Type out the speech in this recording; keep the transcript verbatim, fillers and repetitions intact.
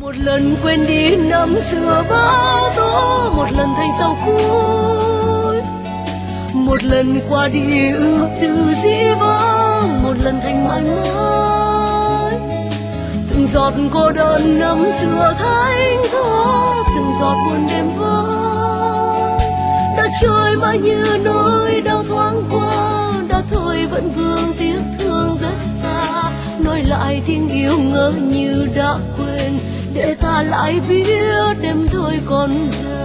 Một lần quên đi năm xưa bão tố, một lần thành sau cuối, một lần qua đi ước từ dĩ vãng, một lần thành mãi mãi. Từng giọt cô đơn năm xưa thánh thót, từng giọt buồn đêm vơi đã trôi mãi như nỗi đau thoáng qua, đã thôi vẫn vương tiếc thương rất xa. Nói lại tiếng yêu ngỡ như đã quên, để ta lại biết đêm thôi còn về.